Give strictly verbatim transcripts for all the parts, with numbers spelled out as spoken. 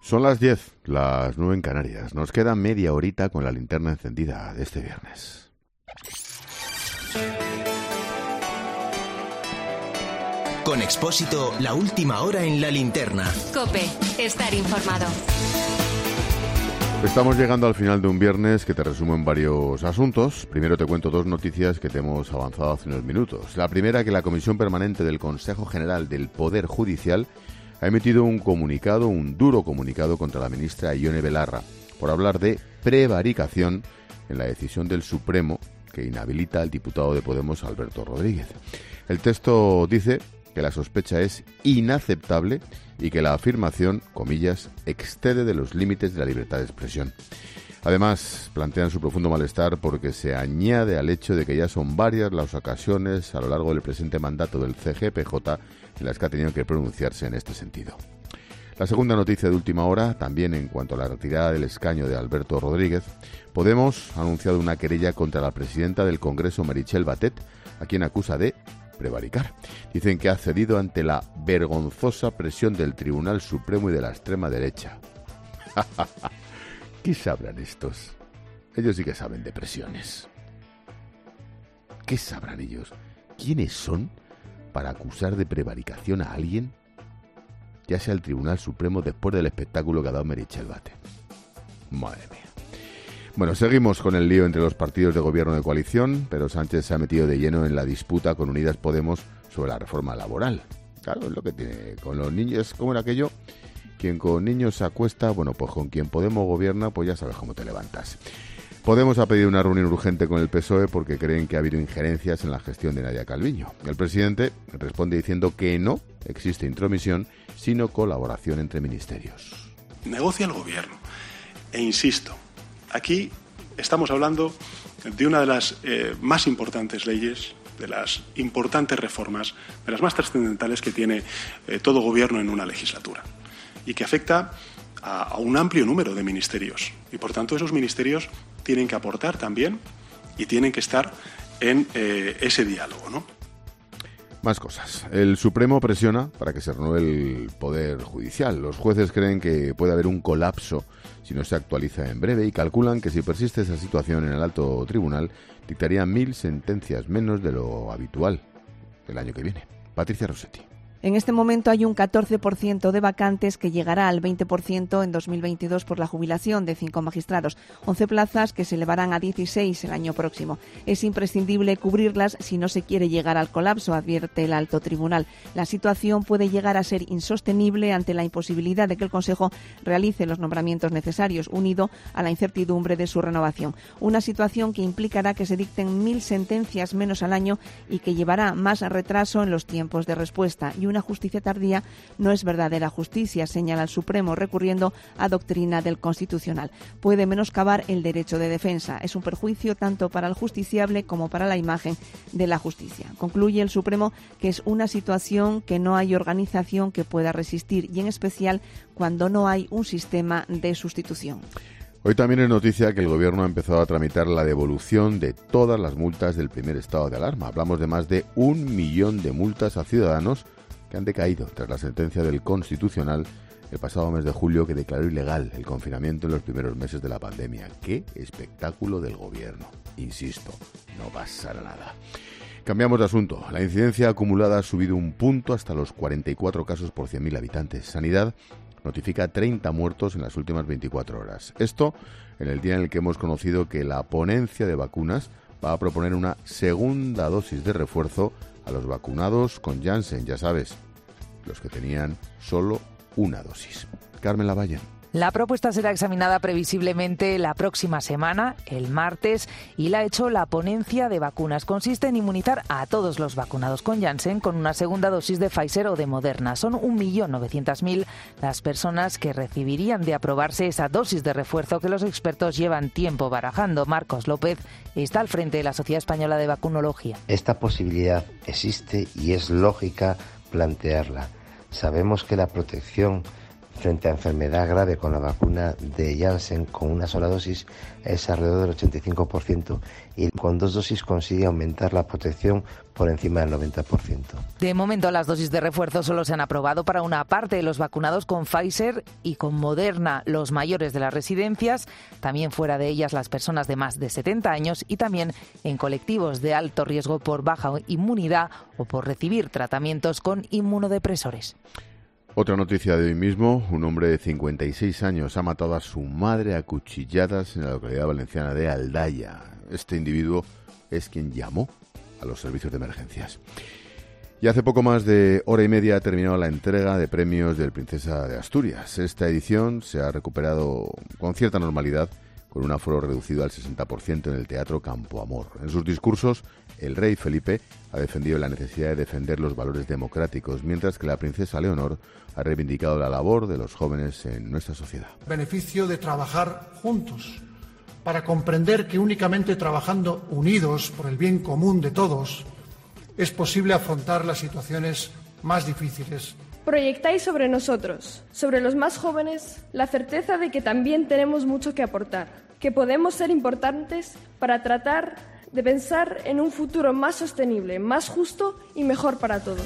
Son las diez, las nueve en Canarias. Nos queda media horita con la linterna encendida de este viernes. Con Expósito, la última hora en la linterna. COPE, estar informado. Estamos llegando al final de un viernes que te resumo en varios asuntos. Primero te cuento dos noticias que te hemos avanzado hace unos minutos. La primera, que la Comisión Permanente del Consejo General del Poder Judicial ha emitido un comunicado, un duro comunicado contra la ministra Ione Belarra por hablar de prevaricación en la decisión del Supremo que inhabilita al diputado de Podemos Alberto Rodríguez. El texto dice que la sospecha es inaceptable y que la afirmación, comillas, excede de los límites de la libertad de expresión. Además, plantean su profundo malestar porque se añade al hecho de que ya son varias las ocasiones a lo largo del presente mandato del C G P J en las que ha tenido que pronunciarse en este sentido. La segunda noticia de última hora, también en cuanto a la retirada del escaño de Alberto Rodríguez, Podemos ha anunciado una querella contra la presidenta del Congreso, Meritxell Batet, a quien acusa de prevaricar. Dicen que ha cedido ante la vergonzosa presión del Tribunal Supremo y de la extrema derecha. ¿Qué sabrán estos? Ellos sí que saben de presiones. ¿Qué sabrán ellos? ¿Quiénes son para acusar de prevaricación a alguien? Ya sea el Tribunal Supremo después del espectáculo que ha dado Meritxell Batet. Madre mía. Bueno, seguimos con el lío entre los partidos de gobierno de coalición, pero Sánchez se ha metido de lleno en la disputa con Unidas Podemos sobre la reforma laboral. Claro, es lo que tiene con los niños, como era aquello, quien con niños se acuesta, bueno, pues con quien Podemos gobierna, pues ya sabes cómo te levantas. Podemos ha pedido una reunión urgente con el P S O E porque creen que ha habido injerencias en la gestión de Nadia Calviño. El presidente responde diciendo que no existe intromisión, sino colaboración entre ministerios. Negocia el gobierno. E insisto, aquí estamos hablando de una de las eh, más importantes leyes, de las importantes reformas, de las más trascendentales que tiene eh, todo gobierno en una legislatura y que afecta a, a un amplio número de ministerios. Y por tanto esos ministerios tienen que aportar también y tienen que estar en eh, ese diálogo, ¿no? Más cosas. El Supremo presiona para que se renueve el Poder Judicial. Los jueces creen que puede haber un colapso si no se actualiza en breve y calculan que si persiste esa situación en el alto tribunal, dictaría mil sentencias menos de lo habitual el año que viene. Patricia Rossetti. En este momento hay un catorce por ciento de vacantes que llegará al veinte por ciento en dos mil veintidós por la jubilación de cinco magistrados, once plazas que se elevarán a dieciséis el año próximo. Es imprescindible cubrirlas si no se quiere llegar al colapso, advierte el alto tribunal. La situación puede llegar a ser insostenible ante la imposibilidad de que el Consejo realice los nombramientos necesarios, unido a la incertidumbre de su renovación. Una situación que implicará que se dicten mil sentencias menos al año y que llevará más retraso en los tiempos de respuesta. Y una justicia tardía no es verdadera justicia, señala el Supremo, recurriendo a doctrina del Constitucional. Puede menoscabar el derecho de defensa. Es un perjuicio tanto para el justiciable como para la imagen de la justicia. Concluye el Supremo que es una situación que no hay organización que pueda resistir, y en especial cuando no hay un sistema de sustitución. Hoy también es noticia que el Gobierno ha empezado a tramitar la devolución de todas las multas del primer estado de alarma. Hablamos de más de un millón de multas a ciudadanos que han decaído tras la sentencia del Constitucional el pasado mes de julio que declaró ilegal el confinamiento en los primeros meses de la pandemia. ¡Qué espectáculo del Gobierno! Insisto, no pasará nada. Cambiamos de asunto. La incidencia acumulada ha subido un punto hasta los cuarenta y cuatro casos por cien mil habitantes. Sanidad notifica treinta muertos en las últimas veinticuatro horas. Esto en el día en el que hemos conocido que la ponencia de vacunas va a proponer una segunda dosis de refuerzo a los vacunados con Janssen, ya sabes, los que tenían solo una dosis. Carmen Lavalle. La propuesta será examinada previsiblemente la próxima semana, el martes, y la ha hecho la ponencia de vacunas. Consiste en inmunizar a todos los vacunados con Janssen con una segunda dosis de Pfizer o de Moderna. Son un millón novecientas mil las personas que recibirían de aprobarse esa dosis de refuerzo que los expertos llevan tiempo barajando. Marcos López está al frente de la Sociedad Española de Vacunología. Esta posibilidad existe y es lógica plantearla. Sabemos que la protección frente a enfermedad grave con la vacuna de Janssen con una sola dosis es alrededor del ochenta y cinco por ciento y con dos dosis consigue aumentar la protección por encima del noventa por ciento. De momento las dosis de refuerzo solo se han aprobado para una parte de los vacunados con Pfizer y con Moderna, los mayores de las residencias, también fuera de ellas las personas de más de setenta años y también en colectivos de alto riesgo por baja inmunidad o por recibir tratamientos con inmunodepresores. Otra noticia de hoy mismo, un hombre de cincuenta y seis años ha matado a su madre a cuchilladas en la localidad valenciana de Aldaya. Este individuo es quien llamó a los servicios de emergencias. Y hace poco más de hora y media ha terminado la entrega de premios del Princesa de Asturias. Esta edición se ha recuperado con cierta normalidad, con un aforo reducido al sesenta por ciento en el Teatro Campo Amor. En sus discursos, el rey Felipe ha defendido la necesidad de defender los valores democráticos, mientras que la princesa Leonor ha reivindicado la labor de los jóvenes en nuestra sociedad. Beneficio de trabajar juntos, para comprender que únicamente trabajando unidos por el bien común de todos es posible afrontar las situaciones más difíciles. Proyectáis sobre nosotros, sobre los más jóvenes, la certeza de que también tenemos mucho que aportar, que podemos ser importantes para tratar de pensar en un futuro más sostenible, más justo y mejor para todos.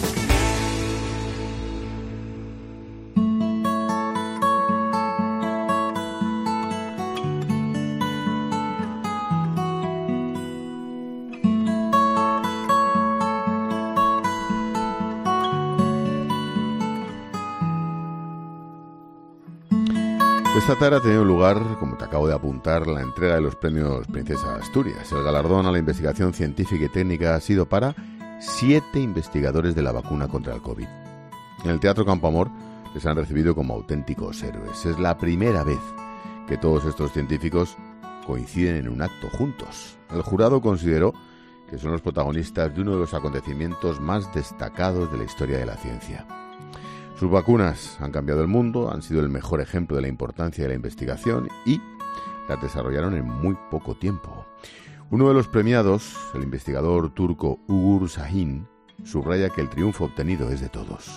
Esta tarde ha tenido lugar, como te acabo de apuntar, la entrega de los premios Princesa de Asturias. El galardón a la investigación científica y técnica ha sido para siete investigadores de la vacuna contra el COVID. En el Teatro Campo Amor les han recibido como auténticos héroes. Es la primera vez que todos estos científicos coinciden en un acto juntos. El jurado consideró que son los protagonistas de uno de los acontecimientos más destacados de la historia de la ciencia. Sus vacunas han cambiado el mundo, han sido el mejor ejemplo de la importancia de la investigación y las desarrollaron en muy poco tiempo. Uno de los premiados, el investigador turco Ugur Sahin, subraya que el triunfo obtenido es de todos.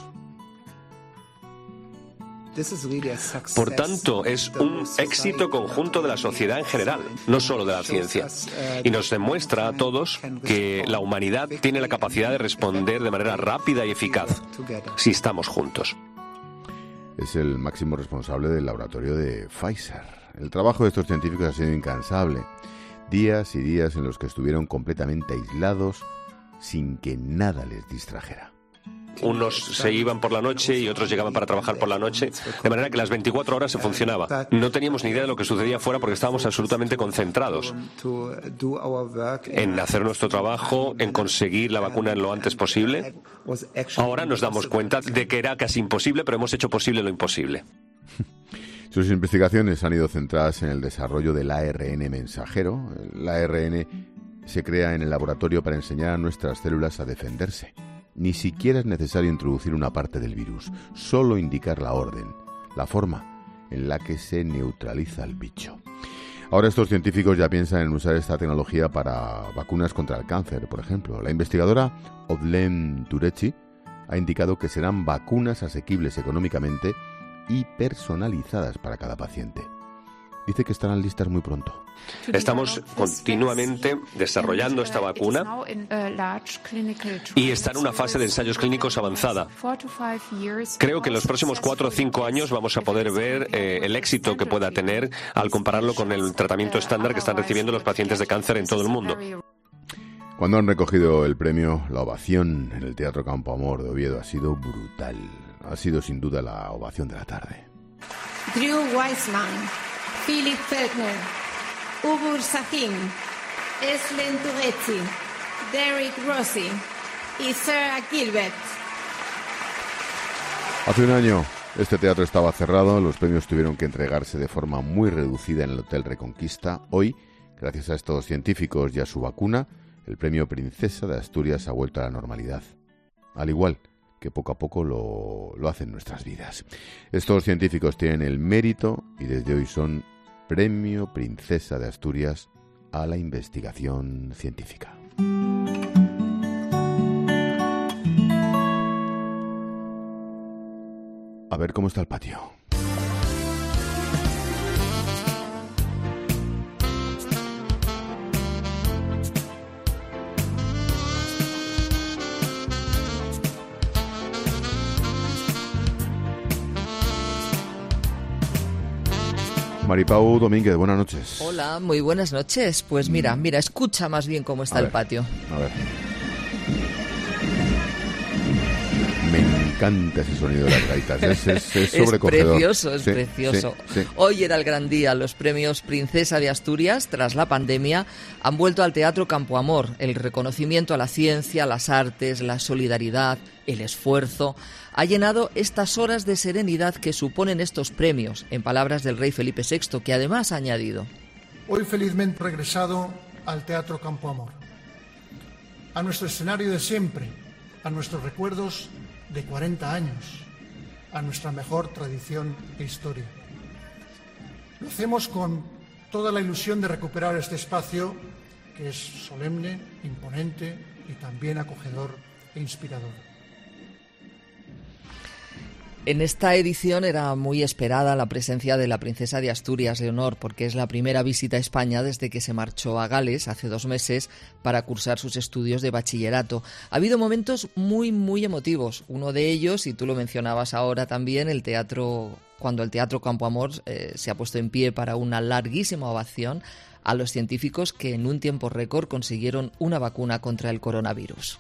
Por tanto, es un éxito conjunto de la sociedad en general, no solo de la ciencia. Y nos demuestra a todos que la humanidad tiene la capacidad de responder de manera rápida y eficaz si estamos juntos. Es el máximo responsable del laboratorio de Pfizer. El trabajo de estos científicos ha sido incansable. Días y días en los que estuvieron completamente aislados sin que nada les distrajera. Unos se iban por la noche y otros llegaban para trabajar por la noche, de manera que las veinticuatro horas se funcionaba. No teníamos ni idea de lo que sucedía fuera porque estábamos absolutamente concentrados en hacer nuestro trabajo, en conseguir la vacuna lo antes posible. Ahora nos damos cuenta de que era casi imposible, pero hemos hecho posible lo imposible. Sus investigaciones han ido centradas en el desarrollo del A R N mensajero. El A R N se crea en el laboratorio para enseñar a nuestras células a defenderse. Ni siquiera es necesario introducir una parte del virus, solo indicar la orden, la forma en la que se neutraliza el bicho. Ahora estos científicos ya piensan en usar esta tecnología para vacunas contra el cáncer, por ejemplo. La investigadora Odlem Turecci ha indicado que serán vacunas asequibles económicamente y personalizadas para cada paciente. Dice que estarán listas muy pronto. Estamos continuamente desarrollando esta vacuna y está en una fase de ensayos clínicos avanzada. Creo que en los próximos cuatro o cinco años vamos a poder ver eh, el éxito que pueda tener al compararlo con el tratamiento estándar que están recibiendo los pacientes de cáncer en todo el mundo. Cuando han recogido el premio, la ovación en el Teatro Campo Amor de Oviedo ha sido brutal. Ha sido sin duda la ovación de la tarde. Drew Weissman, Philip Feltner, Ugur Sahin, Eslen Turecci, Derek Rossi y Sarah Gilbert. Hace un año este teatro estaba cerrado, los premios tuvieron que entregarse de forma muy reducida en el Hotel Reconquista. Hoy, gracias a estos científicos y a su vacuna, el premio Princesa de Asturias ha vuelto a la normalidad. Al igual que poco a poco lo, lo hacen nuestras vidas. Estos científicos tienen el mérito y desde hoy son Premio Princesa de Asturias a la investigación científica. a ver cómo está el patio. Maripau Domínguez, buenas noches. Hola, muy buenas noches. Pues mira, mira, escucha más bien cómo está a el ver, patio. A ver. Me encanta ese sonido de las gaitas, es, es, es sobrecogedor. Es precioso, es sí, precioso. Sí, sí. Hoy era el gran día. Los premios Princesa de Asturias, tras la pandemia, han vuelto al Teatro Campo Amor. El reconocimiento a la ciencia, las artes, la solidaridad, el esfuerzo, ha llenado estas horas de serenidad que suponen estos premios, en palabras del rey Felipe sexto, que además ha añadido: hoy felizmente regresado al Teatro Campo Amor, a nuestro escenario de siempre, a nuestros recuerdos de cuarenta años, a nuestra mejor tradición e historia. Lo hacemos con toda la ilusión de recuperar este espacio que es solemne, imponente y también acogedor e inspirador. En esta edición era muy esperada la presencia de la princesa de Asturias, Leonor, porque es la primera visita a España desde que se marchó a Gales hace dos meses para cursar sus estudios de bachillerato. Ha habido momentos muy, muy emotivos. Uno de ellos, y tú lo mencionabas ahora también, el teatro, cuando el Teatro Campo Amor eh, se ha puesto en pie para una larguísima ovación a los científicos que en un tiempo récord consiguieron una vacuna contra el coronavirus.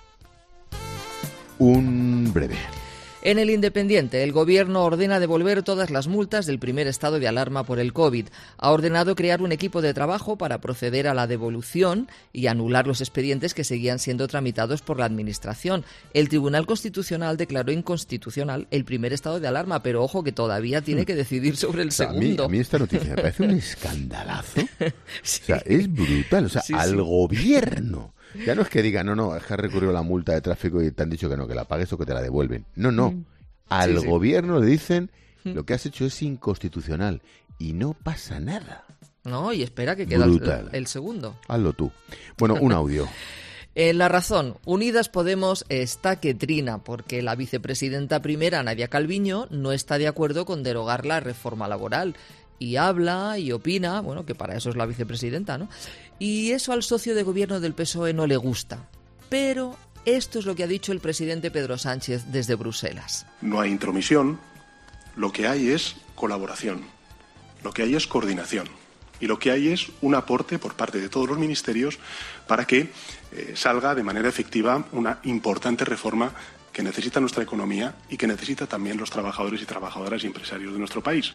Un breve. En El Independiente, el Gobierno ordena devolver todas las multas del primer estado de alarma por el COVID. Ha ordenado crear un equipo de trabajo para proceder a la devolución y anular los expedientes que seguían siendo tramitados por la Administración. El Tribunal Constitucional declaró inconstitucional el primer estado de alarma, pero ojo que todavía tiene que decidir sobre el O sea, segundo. A mí, a mí esta noticia me parece un escandalazo. Sí. O sea, es brutal. O sea, sí, al sí. Gobierno. Ya no es que diga, no, no, es que has recurrido a la multa de tráfico y te han dicho que no, que la pagues o que te la devuelven. No, no. Mm. Al sí, sí. Gobierno le dicen, mm. lo que has hecho es inconstitucional y no pasa nada. No, y espera que queda el, el segundo. Hazlo tú. Bueno, un audio. En La Razón, Unidas Podemos está que trina, porque la vicepresidenta primera, Nadia Calviño, no está de acuerdo con derogar la reforma laboral. Y habla y opina, bueno, que para eso es la vicepresidenta, ¿no? Y eso al socio de gobierno del P S O E no le gusta. Pero esto es lo que ha dicho el presidente Pedro Sánchez desde Bruselas. No hay intromisión, lo que hay es colaboración, lo que hay es coordinación y lo que hay es un aporte por parte de todos los ministerios para que eh, salga de manera efectiva una importante reforma que necesita nuestra economía y que necesita también los trabajadores y trabajadoras y empresarios de nuestro país.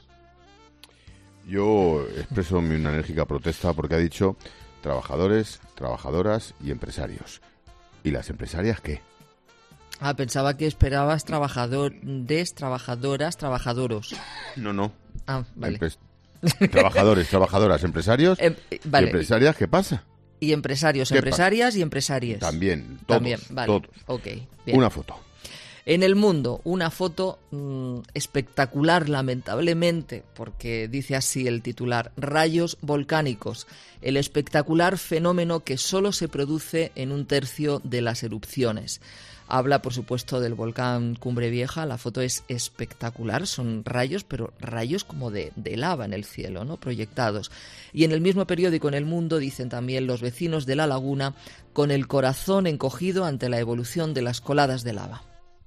Yo expreso mi una enérgica protesta porque ha dicho trabajadores, trabajadoras y empresarios. ¿Y las empresarias qué? Ah, pensaba que esperabas trabajadores, trabajadoras, trabajadoros. No, no. Ah, vale. Empes- trabajadores, trabajadoras, empresarios em, vale. y empresarias, ¿qué pasa? Y empresarios, empresarias pa- y empresarias. También, todos, También, vale. todos. Okay, bien. Una foto. En El Mundo, una foto mmm, espectacular, lamentablemente, porque dice así el titular: rayos volcánicos, el espectacular fenómeno que solo se produce en un tercio de las erupciones. Habla, por supuesto, del volcán Cumbre Vieja. La foto es espectacular, son rayos, pero rayos como de, de lava en el cielo, ¿no?, proyectados. Y en el mismo periódico, En El Mundo, dicen también los vecinos de La Laguna con el corazón encogido ante la evolución de las coladas de lava.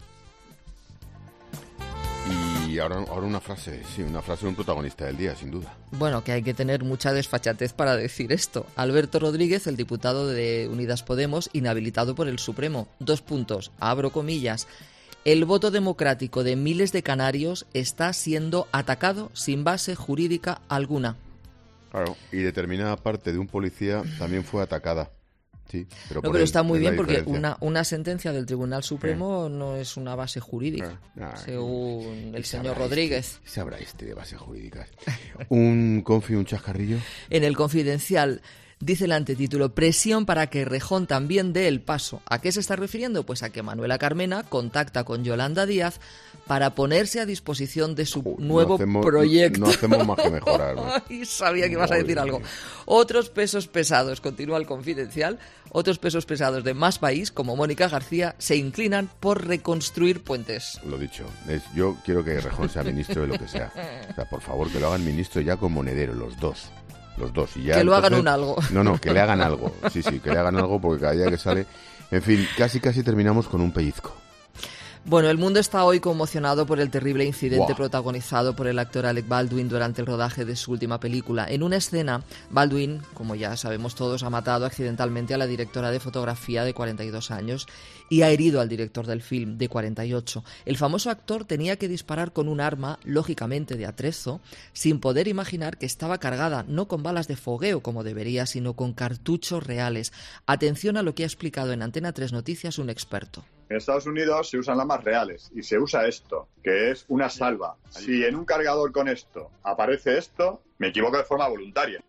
Y ahora, ahora una frase, sí, una frase de un protagonista del día, sin duda. Bueno, que hay que tener mucha desfachatez para decir esto. Alberto Rodríguez, el diputado de Unidas Podemos, inhabilitado por el Supremo. Dos puntos, abro comillas. El voto democrático de miles de canarios está siendo atacado sin base jurídica alguna. Claro, y determinada parte de un policía también fue atacada. Sí, pero, no, pero está muy bien porque una, una sentencia del Tribunal Supremo eh. no es una base jurídica, eh. ah, según el señor Rodríguez. Este, sabrá este de bases jurídicas. ¿Un confi, un chascarrillo? En El Confidencial, Dice el antetítulo, presión para que Errejón también dé el paso. ¿A qué se está refiriendo? Pues a que Manuela Carmena contacta con Yolanda Díaz para ponerse a disposición de su uh, nuevo no hacemos, proyecto. No hacemos más que mejorar, ¿no? Ay, sabía que ibas a decir algo. Otros pesos pesados, continúa el Confidencial, otros pesos pesados de Más País, como Mónica García, se inclinan por reconstruir puentes. Lo dicho, es, yo quiero que Errejón sea ministro de lo que sea. O sea, por favor, que lo hagan ministro ya con Monedero, los dos. Los dos. Y ya, que lo entonces, hagan un algo. No, no, que le hagan algo. Sí, sí, que le hagan algo porque cada día que sale... En fin, casi casi terminamos con un pellizco. Bueno, el mundo está hoy conmocionado por el terrible incidente Wow. protagonizado por el actor Alec Baldwin durante el rodaje de su última película. En una escena, Baldwin, como ya sabemos todos, ha matado accidentalmente a la directora de fotografía de cuarenta y dos años y ha herido al director del film de cuarenta y ocho. El famoso actor tenía que disparar con un arma, lógicamente de atrezo, sin poder imaginar que estaba cargada no con balas de fogueo como debería, sino con cartuchos reales. Atención a lo que ha explicado en Antena tres Noticias un experto. En Estados Unidos se usan las más reales y se usa esto, que es una salva. Si en un cargador con esto aparece esto, me equivoco de forma voluntaria.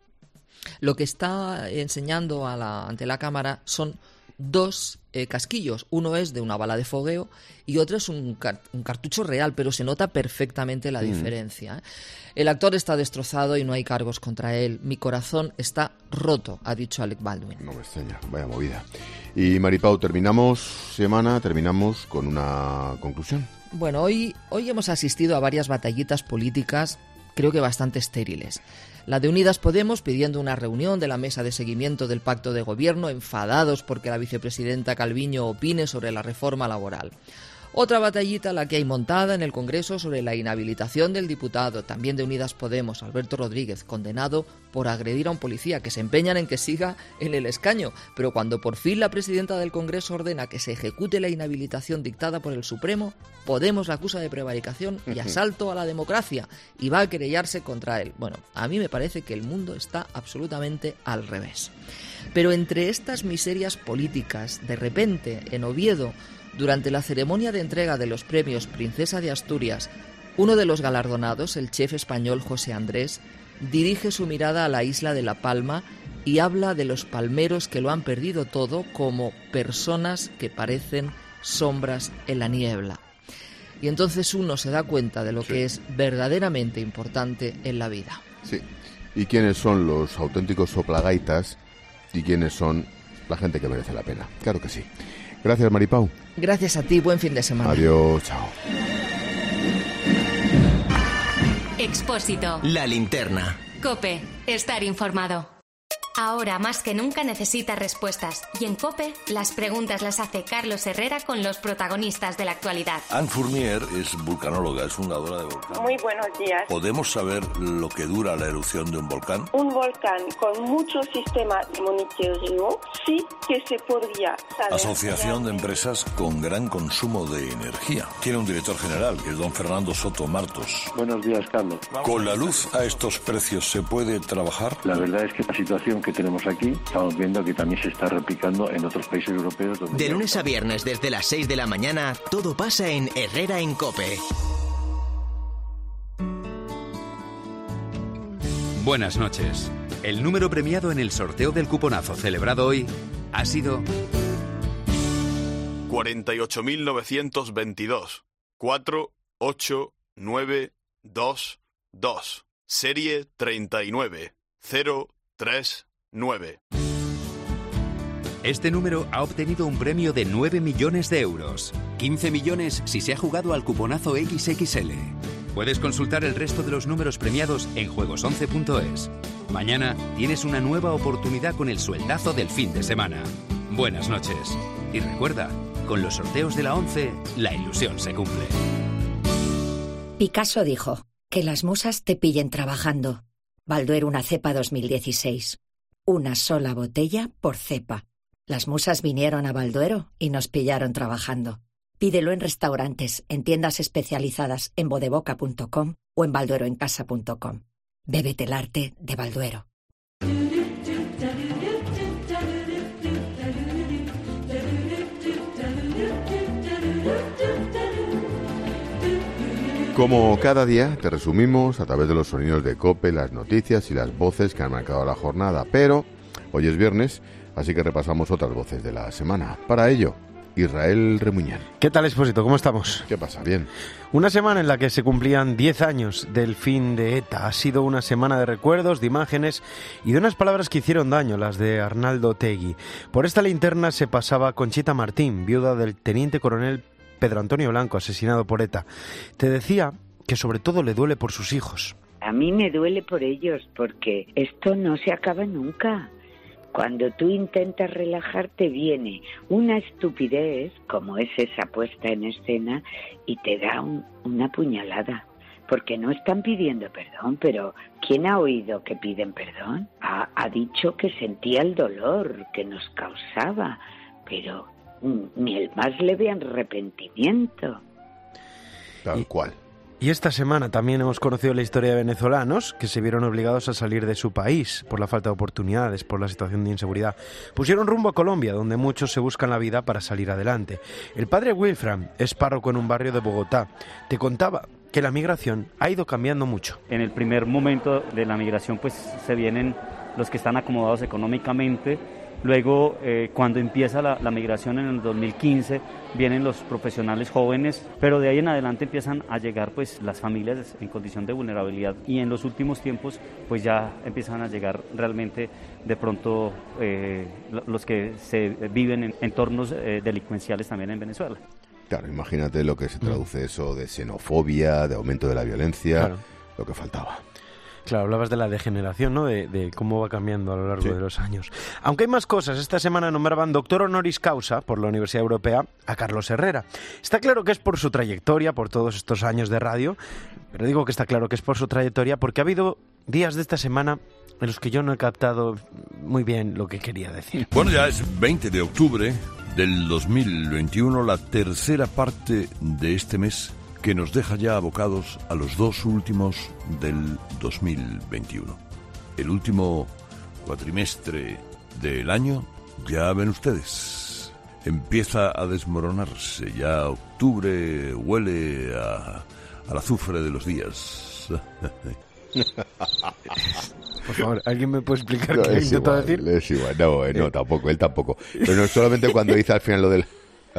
Lo que está enseñando a la, ante la cámara son dos eh, casquillos. Uno es de una bala de fogueo y otro es un, car- un cartucho real, pero se nota perfectamente la mm. diferencia. ¿eh? El actor está destrozado y no hay cargos contra él. Mi corazón está roto, ha dicho Alec Baldwin. No me extraña, vaya movida. Y Maripau, terminamos semana, terminamos con una conclusión. Bueno, hoy, hoy hemos asistido a varias batallitas políticas, creo que bastante estériles. La de Unidas Podemos pidiendo una reunión de la mesa de seguimiento del pacto de gobierno, enfadados porque la vicepresidenta Calviño opine sobre la reforma laboral. Otra batallita la que hay montada en el Congreso sobre la inhabilitación del diputado, también de Unidas Podemos, Alberto Rodríguez, condenado por agredir a un policía, que se empeñan en que siga en el escaño. Pero cuando por fin la presidenta del Congreso ordena que se ejecute la inhabilitación dictada por el Supremo, Podemos la acusa de prevaricación y asalto a la democracia y va a querellarse contra él. Bueno, a mí me parece que el mundo está absolutamente al revés. Pero entre estas miserias políticas, de repente, en Oviedo, durante la ceremonia de entrega de los premios Princesa de Asturias, uno de los galardonados, el chef español José Andrés, dirige su mirada a la isla de La Palma y habla de los palmeros que lo han perdido todo como personas que parecen sombras en la niebla. Y entonces uno se da cuenta de lo sí. que es verdaderamente importante en la vida. Sí. ¿Y quiénes son los auténticos soplagaitas y quiénes son la gente que merece la pena? Claro que sí. Gracias, Maripau. Gracias a ti, buen fin de semana. Adiós, chao. Expósito. La linterna. COPE. Estar informado. Ahora más que nunca necesita respuestas. Y en COPE, las preguntas las hace Carlos Herrera con los protagonistas de la actualidad. Anne Fournier es vulcanóloga, es fundadora de Volcán. Muy buenos días. ¿Podemos saber lo que dura la erupción de un volcán? Un volcán con muchos sistemas de monitoreo sí que se podría saber. Asociación de empresas con gran consumo de energía. Tiene un director general, que es don Fernando Soto Martos. Buenos días, Carlos. ¿Con la luz a estos precios se puede trabajar? La verdad es que la situación que tenemos aquí, estamos viendo que también se está replicando en otros países europeos. Donde de lunes a viernes, desde las seis de la mañana, todo pasa en Herrera en COPE. Buenas noches. El número premiado en el sorteo del cuponazo celebrado hoy ha sido cuarenta y ocho mil novecientos veintidós. cuatro ocho nueve dos dos. Serie treinta y nueve cero tres nueve. Este número ha obtenido un premio de nueve millones de euros. quince millones si se ha jugado al cuponazo equis equis ele. Puedes consultar el resto de los números premiados en juegos once punto es. Mañana tienes una nueva oportunidad con el sueldazo del fin de semana. Buenas noches. Y recuerda, con los sorteos de la once, la ilusión se cumple. Picasso dijo, que las musas te pillen trabajando. Balduero una cepa dos mil dieciséis. Una sola botella por cepa. Las musas vinieron a Balduero y nos pillaron trabajando. Pídelo en restaurantes, en tiendas especializadas en bodeboca punto com o en baldueroencasa punto com. Bébete el arte de Balduero. Como cada día, te resumimos a través de los sonidos de COPE, las noticias y las voces que han marcado la jornada, pero Hoy es viernes, así que repasamos otras voces de la semana. Para ello, Israel Remuñán. ¿Qué tal, Expósito? ¿Cómo estamos? ¿Qué pasa? Bien. Una semana en la que se cumplían diez años del fin de ETA. Ha sido una semana de recuerdos, de imágenes y de unas palabras que hicieron daño, las de Arnaldo Otegi. Por esta linterna se pasaba Conchita Martín, viuda del teniente coronel Pedro Antonio Blanco, asesinado por ETA. Te decía que sobre todo le duele por sus hijos. A mí me duele por ellos, porque esto no se acaba nunca. Cuando tú intentas relajarte viene una estupidez, como es esa puesta en escena, y te da un, una puñalada. Porque no están pidiendo perdón, pero ¿quién ha oído que piden perdón? Ha, ha dicho que sentía el dolor que nos causaba, pero ni el más leve arrepentimiento. Tal cual. Y esta semana también hemos conocido la historia de venezolanos que se vieron obligados a salir de su país por la falta de oportunidades, por la situación de inseguridad. Pusieron rumbo a Colombia, donde muchos se buscan la vida para salir adelante. El padre Wilfram es párroco en un barrio de Bogotá. Te contaba que la migración ha ido cambiando mucho. En el primer momento de la migración pues se vienen los que están acomodados económicamente. Luego, eh, cuando empieza la, la migración en el dos mil quince, vienen los profesionales jóvenes, pero de ahí en adelante empiezan a llegar pues las familias en condición de vulnerabilidad, y en los últimos tiempos pues ya empiezan a llegar realmente de pronto eh, los que se viven en entornos eh, delincuenciales también en Venezuela. Claro, imagínate lo que se traduce eso de xenofobia, de aumento de la violencia, claro. Lo que faltaba. Claro, hablabas de la degeneración, ¿no? De, de cómo va cambiando a lo largo sí. de los años. Aunque hay más cosas, esta semana nombraban doctor honoris causa por la Universidad Europea a Carlos Herrera. Está claro que es por su trayectoria, por todos estos años de radio, pero digo que está claro que es por su trayectoria porque ha habido días de esta semana en los que yo no he captado muy bien lo que quería decir. Bueno, ya es veinte de octubre del dos mil veintiuno, la tercera parte de este mes que nos deja ya abocados a los dos últimos del dos mil veintiuno. El último cuatrimestre del año, ya ven ustedes, empieza a desmoronarse. Ya octubre huele a, al azufre de los días. Por favor, ¿alguien me puede explicar no, qué es intentó igual, decir? Es igual, no, eh, no, tampoco, él tampoco. Pero no solamente cuando dice al final lo del...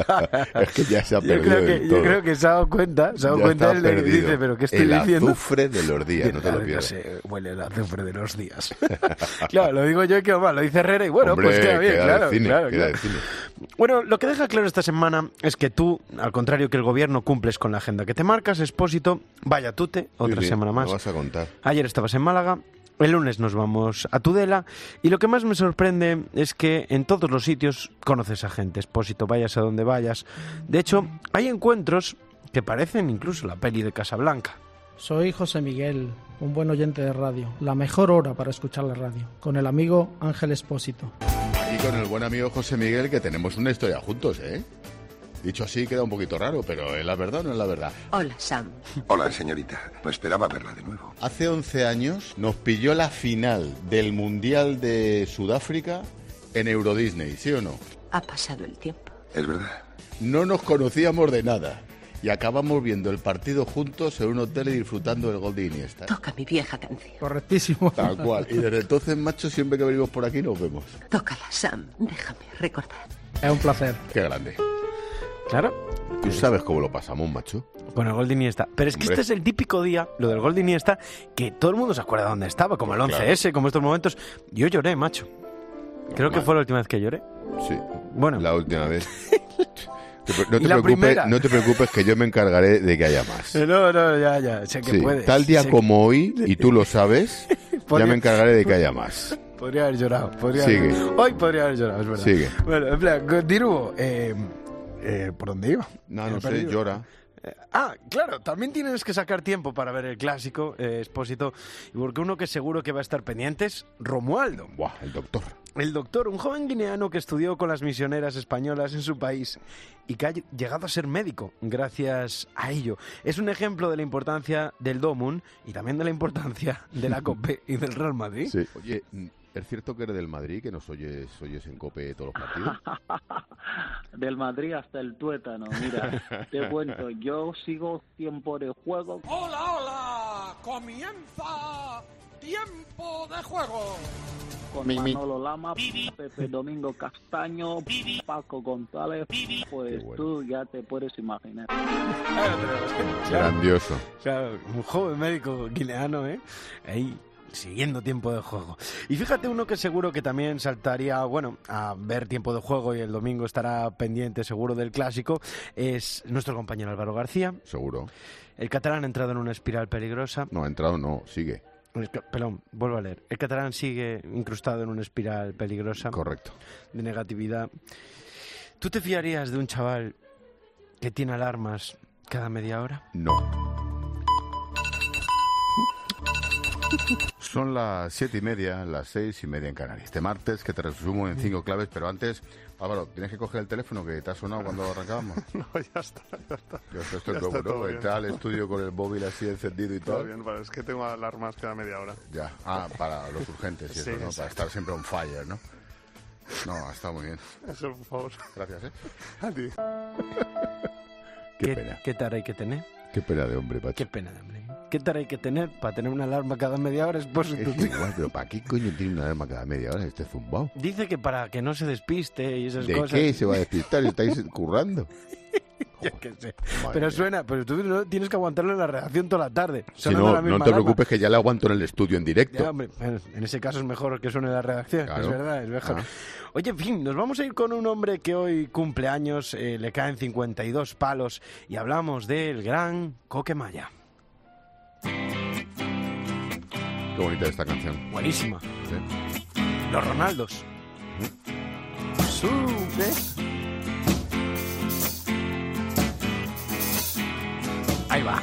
es que ya se ha perdido yo creo que, del todo. Yo creo que se ha dado cuenta, se ha dado cuenta él de, dice, pero ¿qué estoy el diciendo? El azufre de los días, no te lo pierdas. No sé, huele el azufre de los días. Claro, lo digo yo y quedo mal, lo dice Herrera y bueno, Hombre, pues queda bien, queda claro, cine, claro, queda claro. cine. Bueno, lo que deja claro esta semana es que tú, al contrario que el gobierno, cumples con la agenda que te marcas, Expósito, vaya tute, otra sí, sí, semana más. Me vas a contar. Ayer estabas en Málaga. El lunes nos vamos a Tudela y lo que más me sorprende es que en todos los sitios conoces a gente, Expósito, vayas a donde vayas. De hecho, hay encuentros que parecen incluso la peli de Casablanca. Soy José Miguel, un buen oyente de radio, la mejor hora para escuchar la radio, con el amigo Ángel Expósito. Y con el buen amigo José Miguel, que tenemos una historia juntos, ¿eh? Dicho así queda un poquito raro, pero ¿es la verdad o no es la verdad? Hola, Sam. Hola, señorita. No esperaba verla de nuevo. Hace once años nos pilló la final del Mundial de Sudáfrica en Euro Disney, ¿sí o no? Ha pasado el tiempo. Es verdad. No nos conocíamos de nada y acabamos viendo el partido juntos en un hotel y disfrutando del gol de Iniesta. Toca mi vieja canción. Correctísimo. Tal cual. Y desde entonces, macho, siempre que venimos por aquí nos vemos. Tócala, Sam. Déjame recordar. Es un placer. Qué grande. Claro. ¿Tú sabes cómo lo pasamos, macho? Con el gol de Iniesta. Pero es que Hombre. Este es el típico día, lo del gol de Iniesta, que todo el mundo se acuerda dónde estaba, como el once ese, claro. Como estos momentos. Yo lloré, macho. Creo Normal. Que fue la última vez que lloré. Sí. Bueno. La última vez. No te, preocupes, no te preocupes que yo me encargaré de que haya más. No, no, ya, ya. Sé que sí, puedes. Tal día sé como que... hoy, y tú lo sabes, ya me encargaré de que haya más. Podría haber llorado. Podría Sigue. Haber... Hoy podría haber llorado, es verdad. Sigue. Bueno, en plan, continúo. Eh... Eh, ¿Por dónde iba? No, no sé, llora. Eh, ah, claro, también tienes que sacar tiempo para ver el clásico, eh, Expósito, y porque uno que seguro que va a estar pendiente es Romualdo. Buah, el doctor. El doctor, un joven guineano que estudió con las misioneras españolas en su país y que ha llegado a ser médico gracias a ello. Es un ejemplo de la importancia del Domun y también de la importancia de la COPE y del Real Madrid. Sí. Oye, ¿es cierto que eres del Madrid, que nos oyes, oyes en COPE todos los partidos? Del Madrid hasta el tuétano, mira, te cuento, yo sigo tiempo de juego. ¡Hola, hola! ¡Comienza Tiempo de juego. Con Mi, mi. Manolo Lama, Pepe Domingo Castaño, Paco González, pues bueno. tú ya te puedes imaginar. Grandioso. Claro, un joven médico guineano, ¿eh? Ahí, siguiendo Tiempo de Juego. Y fíjate uno que seguro que también saltaría, bueno, a ver Tiempo de Juego y el domingo estará pendiente seguro del clásico, es nuestro compañero Álvaro García. Seguro. El catalán ha entrado en una espiral peligrosa. No, ha entrado, no, sigue. Perdón, vuelvo a leer. El catalán sigue incrustado en una espiral peligrosa. Correcto. De negatividad. ¿Tú te fiarías de un chaval que tiene alarmas cada media hora? No. Son las siete y media, las seis y media en Canarias. Este martes que te resumo en cinco claves, pero antes, Álvaro, tienes que coger el teléfono que te ha sonado cuando arrancábamos. No, ya está, ya está. Yo esto estoy Ya loco, está ¿no? todo bien. Entrar al estudio con el móvil así encendido y Todo todo. bien, vale, es que tengo alarmas cada media hora. Ya, ah, para los urgentes y Sí, eso, ¿no? exacto. Para estar siempre on fire, ¿no? No, ha estado muy bien. Eso, por favor. Gracias, ¿eh? A ti. Qué, ¿Qué pena. ¿Qué tarea hay que tener? Qué pena de hombre, Pacho. Qué pena de hombre. ¿Qué tarea hay que tener para tener una alarma cada media hora? Es por Es igual, pero ¿para qué coño tiene una alarma cada media hora este zumbao? Dice que para que no se despiste y esas ¿De cosas. qué se va a despistar? ¿Estáis currando? Yo qué sé. Madre Pero mía. suena, pero tú no tienes que aguantarlo en la redacción toda la tarde. Si sonando no, la misma no te alarma. preocupes que ya le aguanto en el estudio en directo. Ya, hombre, bueno, en ese caso es mejor que suene en la redacción, Claro. es verdad, es mejor. Ah. Oye, en fin, nos vamos a ir con un hombre que hoy cumple años, eh, le caen cincuenta y dos palos y hablamos del gran Coquemaya. Qué bonita esta canción. Buenísima. Sí. Los Ronaldos. Sube. Ahí va.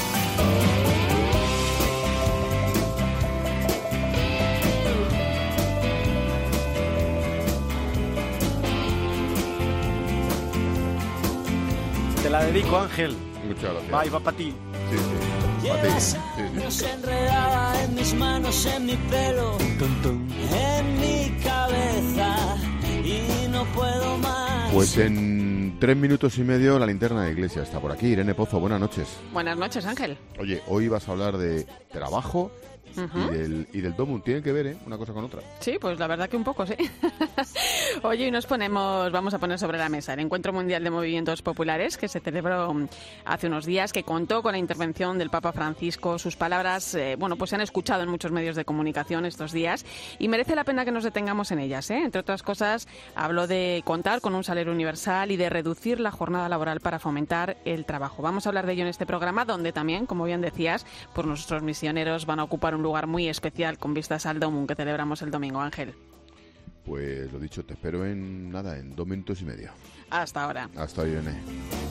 Te la dedico, Ángel. Muchas gracias. Va, y va para ti. Sí, sí. Para ti. Sí, sí. Nos enredaba en mis manos, en mi pelo, en mi cabeza y no puedo más. Pues en tres minutos y medio la linterna de iglesia está por aquí. Irene Pozo, buenas noches. Buenas noches, Ángel. Oye, hoy vas a hablar de trabajo Ujú. y del, y del domo. Tienen que ver, ¿eh? Una cosa con otra. Sí, pues la verdad que un poco, sí. Oye, hoy nos ponemos, vamos a poner sobre la mesa el Encuentro Mundial de Movimientos Populares que se celebró hace unos días, que contó con la intervención del Papa Francisco. Sus palabras, eh, bueno, pues se han escuchado en muchos medios de comunicación estos días y merece la pena que nos detengamos en ellas, ¿eh? Entre otras cosas, habló de contar con un salario universal y de reducir la jornada laboral para fomentar el trabajo. Vamos a hablar de ello en este programa, donde también, como bien decías, pues nuestros misioneros van a ocupar un lugar muy especial con vistas al Domum que celebramos el domingo, Ángel. Pues lo dicho, te espero en nada, en dos minutos y medio. Hasta ahora. Hasta hoy, Irene.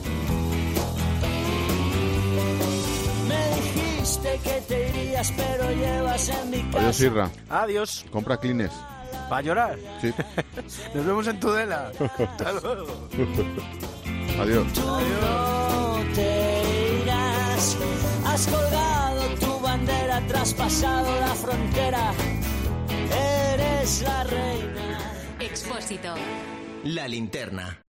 Me dijiste que te irías, pero llevas en mi casa. Adiós, Irra. Adiós. Compra Kleenex. ¿Va a llorar? Sí. Nos vemos en Tudela. Hasta luego. Adiós. Tú no te irás. Has colgado tu bandera, traspasado la frontera. Eres la reina. Expósito. La linterna.